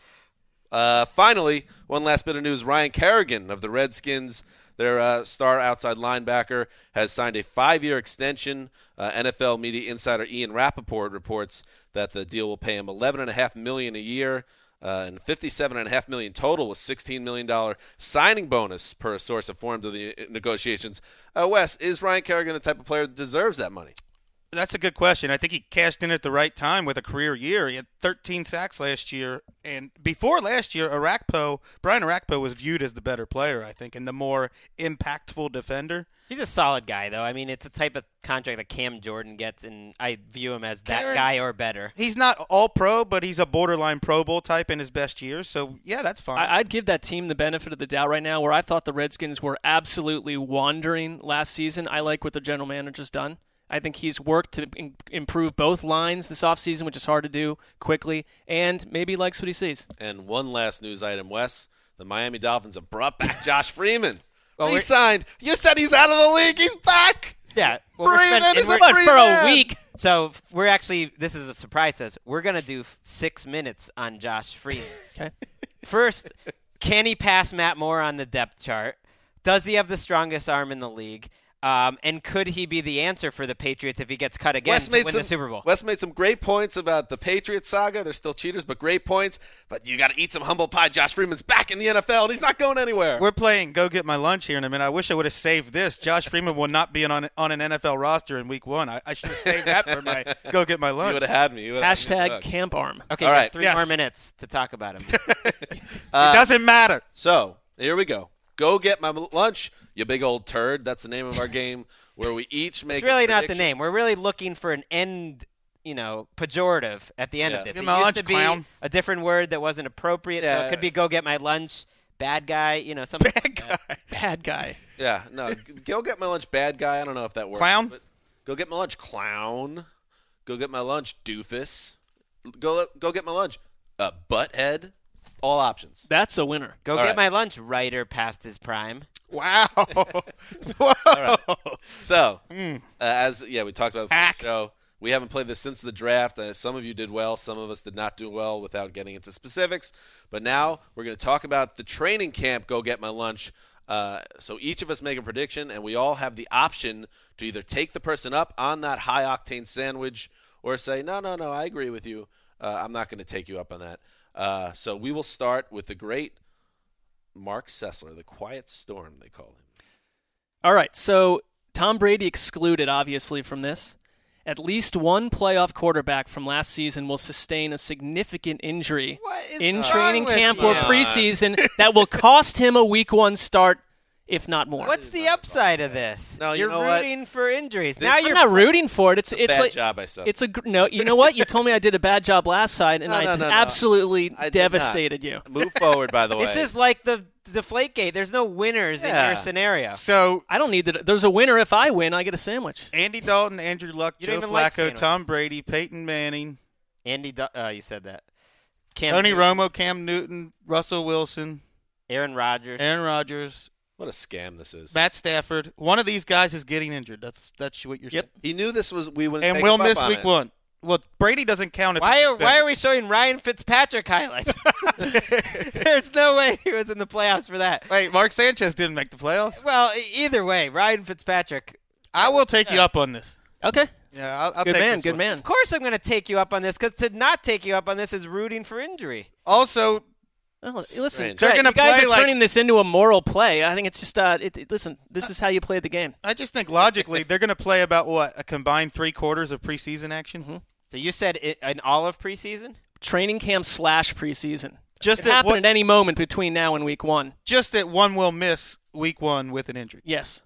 Uh, finally, one last bit of news. Ryan Kerrigan of the Redskins, their uh, star outside linebacker, has signed a five-year extension. Uh, N F L media insider Ian Rappaport reports that the deal will pay him eleven point five million dollars a year uh, and fifty-seven point five million dollars total with sixteen million dollars signing bonus per a source informed of the negotiations. Uh, Wes, is Ryan Kerrigan the type of player that deserves that money? That's a good question. I think he cashed in at the right time with a career year. He had thirteen sacks last year, and before last year, Arakpo, Brian Arakpo was viewed as the better player, I think, and the more impactful defender. He's a solid guy, though. I mean, it's a type of contract that Cam Jordan gets, and I view him as that Karen- guy or better. He's not all pro, but he's a borderline Pro Bowl type in his best years. So yeah, that's fine. I, I'd give that team the benefit of the doubt right now, where I thought the Redskins were absolutely wandering last season. I like what the general manager's done. I think he's worked to in- improve both lines this offseason, which is hard to do quickly, and maybe he likes what he sees. And one last news item, Wes. The Miami Dolphins have brought back Josh Freeman. Well, we're- Re-signed. You said he's out of the league. He's back. Yeah. Well, we're Freeman spend- is and a we're- But free for man. a week, So we're actually, this is a surprise to us. We're going to do f- six minutes on Josh Freeman. okay. First, can he pass Matt Moore on the depth chart? Does he have the strongest arm in the league? Um, and could he be the answer for the Patriots if he gets cut again Wes to made win some, the Super Bowl? Wes made some great points about the Patriots saga. They're still cheaters, but great points. But you got to eat some humble pie. Josh Freeman's back in the N F L, and he's not going anywhere. We're playing Go Get My Lunch here in a minute. I wish I would have saved this. Josh Freeman will not be on on an N F L roster in Week One. I, I should have saved that for my Go Get My You Lunch. would have had me. You would've had me Hashtag hooked. camp arm. Okay, All we got right. three Yes. more minutes to talk about him. It doesn't matter. So here we go. Go get my lunch, you big old turd. That's the name of our game, where we each make. It's really a not the prediction. name. We're really looking for an end, you know, pejorative at the end Yeah. of this. Get It my used lunch, to be clown. a different word that wasn't appropriate, so Yeah. it could be go get my lunch, bad guy, you know, something Bad like that. guy. Bad guy. Yeah, no. g- Go get my lunch, bad guy. I don't know if that works. Clown? But go get my lunch, clown. Go get my lunch, doofus. Go go get my lunch, uh, butthead. All options. That's a winner. Go All get right. my lunch, writer past his prime. Wow. Whoa. So, Mm. uh, as yeah, we talked about it before Hack. the show. We haven't played this since the draft. Uh, some of you did well. Some of us did not do well without getting into specifics. But now we're going to talk about the training camp. Go get my lunch. Uh, so each of us make a prediction, and we all have the option to either take the person up on that high octane sandwich or say, no, no, no, I agree with you. Uh, I'm not going to take you up on that. Uh, so we will start with the great Mark Sessler, the quiet storm, they call him. All right, so Tom Brady excluded, obviously, from this. At least one playoff quarterback from last season will sustain a significant injury What is in wrong training with camp you? or preseason that will cost him a week one start, if not more. What's the upside of this? No, you You're know what? rooting for injuries. This- now I'm you're I'm not rooting for it. It's It's a it's bad like job I suck. it's a gr- no. You know what? You told me I did a bad job last side, and No, I no, just no, no. absolutely I did devastated you. Move forward, by the way. This is like the Deflategate. There's no winners in Yeah. your scenario. So I don't need that. There's a winner. If I win, I get a sandwich. Andy Dalton, Andrew Luck, You don't Joe even like Flacco, sandwiches. Tom Brady, Peyton Manning, Andy, Du- uh, you said that. Cam Tony Newton, Romo, Cam Newton, Russell Wilson, Aaron Rodgers. Aaron Rodgers, What a scam this is. Matt Stafford. One of these guys is getting injured. That's that's what you're Yep. saying. He knew this was we wouldn't And take we'll him up miss on week it. one. Well, Brady doesn't count if Why he's are, why suspended. are we showing Ryan Fitzpatrick highlights? There's no way he was in the playoffs for that. Wait, Mark Sanchez didn't make the playoffs? Well, e- either way, Ryan Fitzpatrick. I will take you up on this. Okay. Yeah, I'll, I'll Good take man. this Good one. man. Of course I'm going to take you up on this, because to not take you up on this is rooting for injury. Also, Well, listen, Strange. They're Greg, gonna you guys play are like- turning this into a moral play. I think it's just, uh, it, it- listen, this is how you play the game. I just think logically they're going to play about, what, a combined three quarters of preseason action? Mm-hmm. So you said it, in all of preseason? Training camp slash preseason. Just It that happen what- at any moment between now and week one. Just that one will miss week one with an injury. Yes.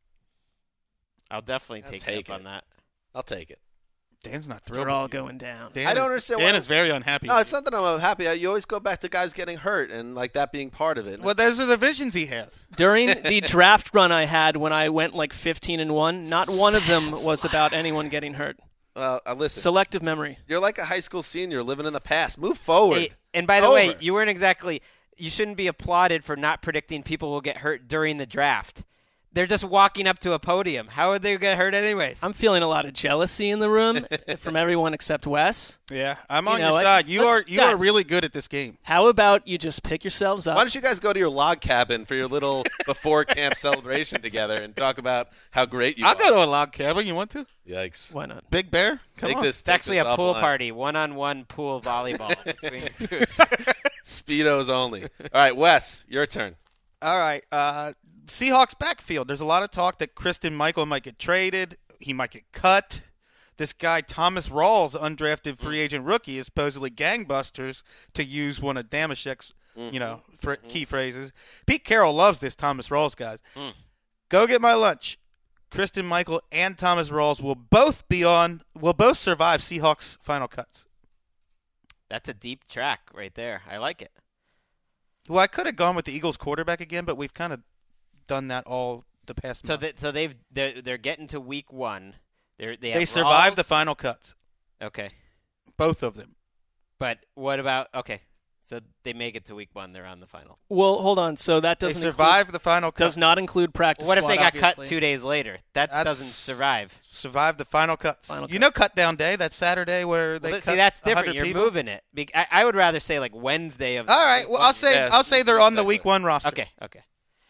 I'll definitely I'll take, take you up it. on that. I'll take it. Dan's not thrilled. They're all with you. going down. Dan I don't is- understand Dan why- is very unhappy. No, with it's you. not that I'm happy. You always go back to guys getting hurt and like that being part of it. Well, those are the visions he has. During the draft run I had when I went like fifteen and one, not one of them was about anyone getting hurt. uh, uh, listen, Selective memory. you're like a high school senior living in the past. Move forward. Hey, and by the Over. way, you weren't exactly – you shouldn't be applauded for not predicting people will get hurt during the draft. They're just walking up to a podium. How would they get hurt anyways? I'm feeling a lot of jealousy in the room from everyone except Wes. Yeah, I'm You on know, your let's- side. You let's- are you are guys. really good at this game. How about you just pick yourselves up? Why don't you guys go to your log cabin for your little before camp celebration together and talk about how great you I'll are? go to a log cabin. You want to? Yikes. Why not? Big Bear? Come Take on. this. It's actually take a this pool offline. party, one-on-one pool volleyball between the two. Speedos only. All right, Wes, your turn. All right. Uh, Seahawks backfield. There's a lot of talk that Kristen Michael might get traded. He might get cut. This guy, Thomas Rawls, undrafted free agent rookie, is supposedly gangbusters, to use one of Damashek's, you know, fr- key phrases. Pete Carroll loves this Thomas Rawls, guys. Mm. Go get my lunch. Kristen Michael and Thomas Rawls will both be on, will both survive Seahawks final cuts. That's a deep track right there. I like it. Well, I could have gone with the Eagles quarterback again, but we've kind of done that all the past So month. that so they've they're, they're getting to week one. They're, they They have survived the Rawls. final cuts, Okay, both of them. but what about okay? So they make it to week one. They're on the final. Well, hold on. So that They doesn't survived the final include, does cut. not include practice. What if they squad, got cut obviously. two days later? That That's- doesn't survive. Survived the final cuts. Final you cuts. know, cut down day, that Saturday where they Well, cut see, that's one hundred different. You're people? moving it. Be- I, I would rather say like Wednesday of. All right. Well, I'll say Yeah, I'll say it's- they're it's on the segue. week one roster. Okay, okay.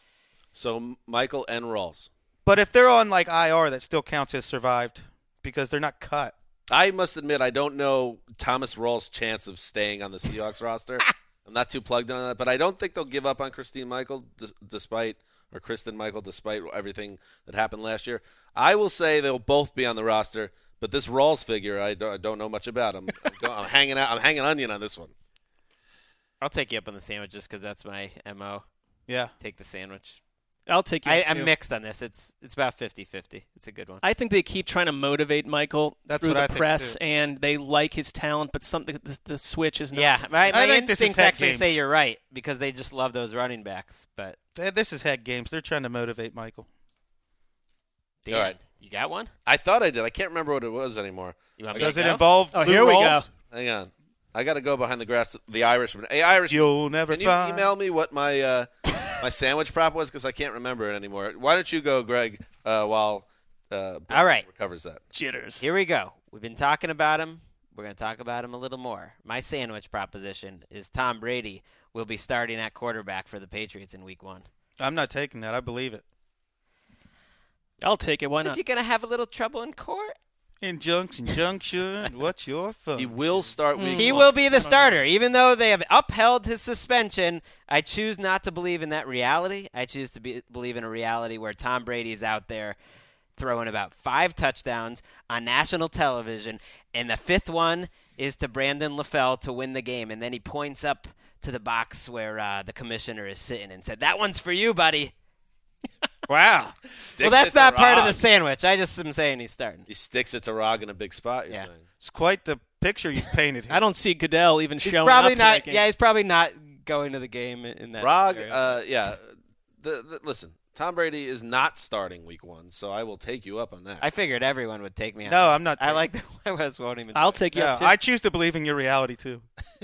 So M- Michael and Rawls. But if they're on like I R, that still counts as survived because they're not cut. I must admit, I don't know Thomas Rawls' chance of staying on the Seahawks roster. I'm not too plugged in on that, but I don't think they'll give up on Christine Michael, d- despite or Kristen Michael, despite everything that happened last year. I will say they'll both be on the roster, but this Rawls figure, I don't, I don't know much about. I'm, I'm, go, I'm hanging out. I'm hanging onion on this one. I'll take you up on the sandwich just because that's my M O. Yeah. Take the sandwich. I'll take you. I, too. I'm mixed on this. It's it's about fifty-fifty. It's a good one. I think they keep trying to motivate Michael That's through what the I think, press, too. and they like his talent, but something the, the switch is not. yeah, my, my I think this is instincts head actually games. say you're right because they just love those running backs. But They- This is head games. They're trying to motivate Michael. Dan, All right. you got one? I thought I did. I can't remember what it was anymore. You want me Does to it go? involve Oh, Lou here we Rawls? go. Hang on. I got to go behind the grass. The Irishman. Hey, Irishman. You'll never Can you find. email me what my uh, my sandwich prop was? Because I can't remember it anymore. Why don't you go, Greg, uh, while uh, Brett All right. recovers that? Jitters. Here we go. We've been talking about him. We're going to talk about him a little more. My sandwich proposition is Tom Brady will be starting at quarterback for the Patriots in week one. I'm not taking that. I believe it. I'll take it. Why Is not? he going to have a little trouble in court? Injunction, junction. What's your fun? He will start Hmm. week He one. will be the starter. Even though they have upheld his suspension, I choose not to believe in that reality. I choose to be, believe in a reality where Tom Brady is out there throwing about five touchdowns on national television, and the fifth one is to Brandon LaFell to win the game. And then he points up to the box where uh, the commissioner is sitting and said, "That one's for you, buddy." Wow. Sticks Well, that's it to not part of the Rog. sandwich. I just am saying he's starting. He sticks it to Rog in a big spot. You're Yeah. saying. It's quite the picture you've painted here. I don't see Goodell even He's showing probably up to not. that game. Yeah, he's probably not going to the game in that. Rog, area. uh, yeah. The, the, listen, Tom Brady is not starting week one, so I will take you up on that. I figured everyone would take me on. No, this. I'm not I taking- like that Wes won't even. I'll do it. take you No, up too. I choose to believe in your reality, too.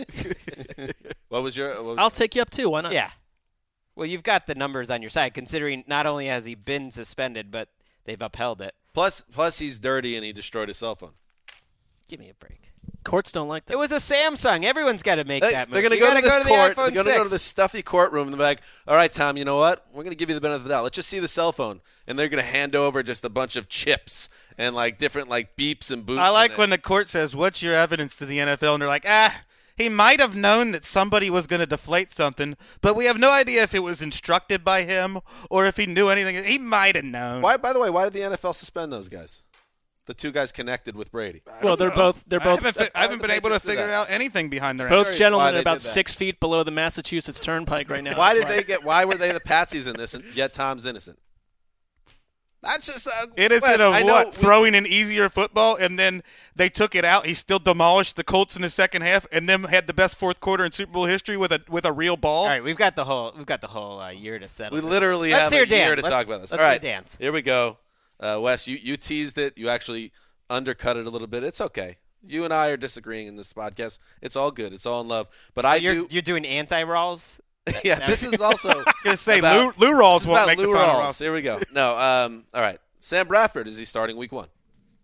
what was your? What was, I'll take you up too. Why not? Yeah. Well, you've got the numbers on your side, considering not only has he been suspended, but they've upheld it. plus, plus he's dirty and he destroyed his cell phone. Give me a break. Courts don't like that. It was a Samsung. Everyone's got to make They, that move. they're going to You go to gotta this go to court. The They're iPhone going to go to six. this stuffy courtroom. And they're like, all right, Tom, you know what? We're going to give you the benefit of the doubt. Let's just see the cell phone. And they're going to hand over just a bunch of chips and like different like beeps and boops. I like in when it. the court says, "What's your evidence to the N F L?" And they're like, "Ah, he might have known that somebody was going to deflate something, but we have no idea if it was instructed by him or if he knew anything. He might have known." Why? By the way, why did the N F L suspend those guys? The two guys connected with Brady. Well, they're both they're I both haven't, fi- I haven't been the able to Patriots do figure that? out anything behind their both Why gentlemen they are about did that. six feet below the Massachusetts Turnpike right now. Why did they get? Why were they the patsies in this? And yet Tom's innocent. That's just. Uh, It is Wes, in a I know what? we- Throwing an easier football, and then they took it out. He still demolished the Colts in the second half, and then had the best fourth quarter in Super Bowl history with a with a real ball. All right, we've got the whole we've got the whole uh, year to settle. We this. literally Let's have hear a year Dan. to Let's- talk about this. let's All hear right, Dan's. here we go. Uh, Wes, you, you teased it. You actually undercut it a little bit. It's okay. You and I are disagreeing in this podcast. It's all good. It's all in love. But I you're, do. You're doing anti-Rawls? Yeah, this is also. I'm gonna say about- Lou, Lou Rawls this is won't about make Lou the final Rawls. roster. Here we go. No. Um. All right. Sam Bradford, is he starting week one?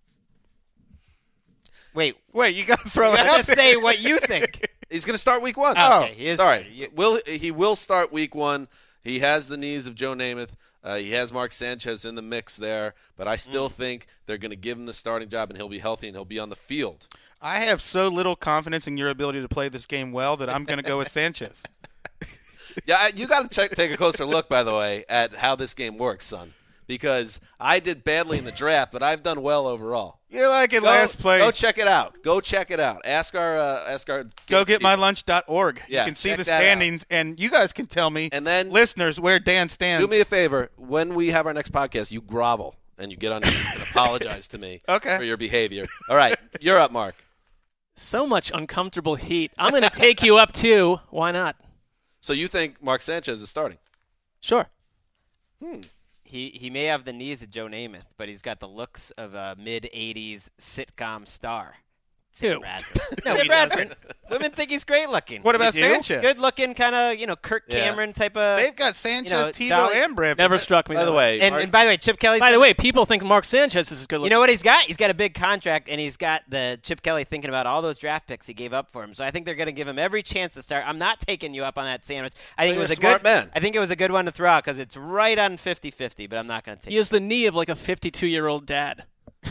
Wait, Wait, you got to throw you it have out to there. say what you think. He's going to start week one. Oh, okay, he is Sorry. starting. You- Will he will start week one? He has the knees of Joe Namath. Uh, he has Mark Sanchez in the mix there, but I still Mm. think they're going to give him the starting job, and he'll be healthy and he'll be on the field. I have so little confidence in your ability to play this game well that I'm going to go with Sanchez. Yeah, I- you got to check, take a closer look, by the way, at how this game works, son, because I did badly in the draft, but I've done well overall. You're like in Go, last place. go check it out. Go check it out. Ask our uh, ask our Go get my lunch dot org. Yeah, you can see check the that out. standings, and you guys can tell me, And then- listeners, where Dan stands. Do me a favor. When we have our next podcast, you grovel and you get on your knees and apologize to me Okay. for your behavior. All right, you're up, Mark. So much uncomfortable heat. I'm going to take you up too. Why not? So you think Mark Sanchez is starting? Sure. He he may have the knees of Joe Namath, but he's got the looks of a mid eighties sitcom star. Who? Bradford. No, Sam he Bradford. doesn't. Women think he's great looking. What about You do? Sanchez? Good looking, kind of you know Kirk Yeah. Cameron type of. They've got Sanchez, you know, Tebow, Dolly- and Bradford. Never struck me. By the that way, and, Mark- and by the way, Chip Kelly's. By got- the way, people think Mark Sanchez is good looking. You know what he's got? He's got a big contract, and he's got the Chip Kelly thinking about all those draft picks he gave up for him. So I think they're going to give him every chance to start. I'm not taking you up on that sandwich. I think You're it was a a smart good. man. I think it was a good one to throw out because it's right on fifty-fifty. But I'm not going to take He has the knee of like a fifty-two-year-old dad.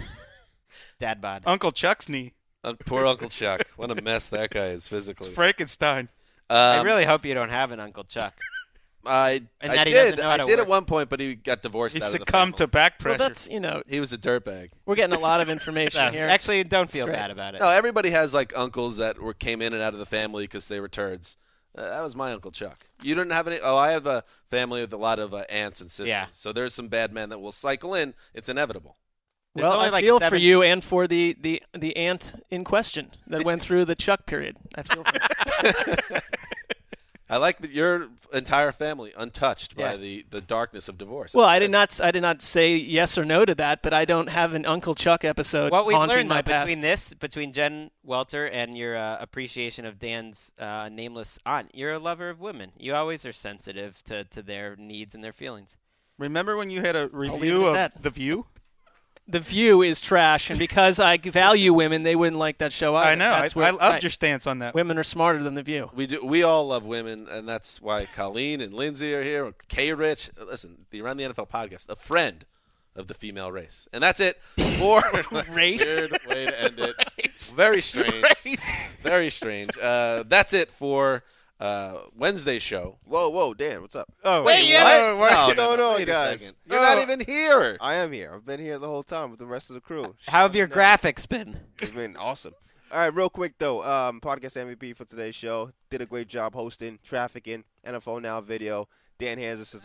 dad bod. Uncle Chuck's knee. Uh, poor Uncle Chuck. What a mess that guy is physically. It's Frankenstein. Um, I really hope you don't have an Uncle Chuck. I, And I that he doesn't did. know how I to did work. at one point, but he got divorced He out of the succumbed to family. back Well, pressure. that's, you know, He was a dirtbag. we're getting a lot of information So, here. actually, don't feel great. bad about it. No, everybody has like uncles that were came in and out of the family because they were turds. Uh, that was my Uncle Chuck. You didn't have any? Oh, I have a family with a lot of uh, aunts and sisters. Yeah. So there's some bad men that will cycle in. It's inevitable. There's well, only I like feel for seven- you and for the, the, the aunt in question that went through the Chuck period. I feel for you. I like that your entire family untouched by Yeah. the, the darkness of divorce. Well, I did not. I did not say yes or no to that, but I don't have an Uncle Chuck episode What we've haunting learned my though, past. between this, between Jen Welter and your uh, appreciation of Dan's uh, nameless aunt, you're a lover of women. You always are sensitive to, to their needs and their feelings. Remember when you had a leave review it of at that. The View? The View is trash, and because I value women, they wouldn't like that show either. I know. I, That's I where, loved right. your stance on that. Women are smarter than The View. we do. We all love women, and that's why Colleen and Lindsay are here. Kay Rich. Listen, the Around the N F L podcast, a friend of the female race. And that's it for that's a Race? weird way to end it. Very strange. Very strange. Uh, that's it for uh, Wednesday's show. Whoa, whoa, Dan, what's up? Oh, Wait, you What? haven't- No, No, no, wait a guys. second. You're No. not even here. I am here. I've been here the whole time with the rest of the crew. How have your graphics been? It's been awesome. All right, real quick though, um, podcast M V P for today's show. Did a great job hosting, trafficking, N F L Now video. Dan Hansen says,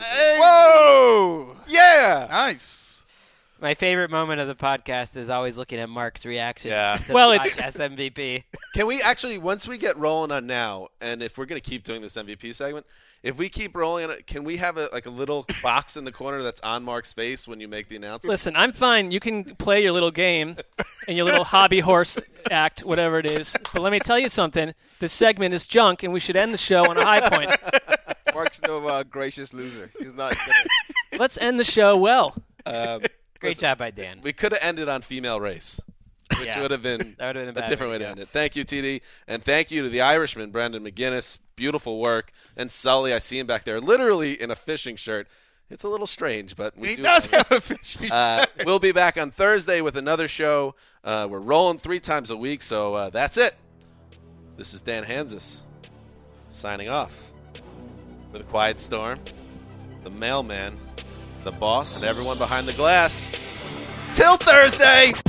Whoa! Yeah. Nice. My favorite moment of the podcast is always looking at Mark's reaction. Yeah. To Well, the it's- podcast M V P. Can we actually, once we get rolling on now, and if we're going to keep doing this M V P segment, if we keep rolling on it, can we have a, like a little box in the corner that's on Mark's face when you make the announcement? Listen, I'm fine. You can play your little game and your little hobby horse act, whatever it is. But let me tell you something. This segment is junk, and we should end the show on a high point. Mark's no uh, gracious loser. He's not gonna... Let's end the show well. Um, Great listen, job by Dan. We could have ended on female race. which Yeah. would have been That would've been a a bad different way way to to go. end it. Thank you, T D. And thank you to the Irishman, Brendan McGinnis. Beautiful work. And Sully, I see him back there literally in a fishing shirt. It's a little strange, but we He do does have a fishing Uh, shirt. we'll be back on Thursday with another show. Uh, we're rolling three times a week, so uh, that's it. This is Dan Hansis signing off for the Quiet Storm, the mailman, the boss, and everyone behind the glass. Till Thursday!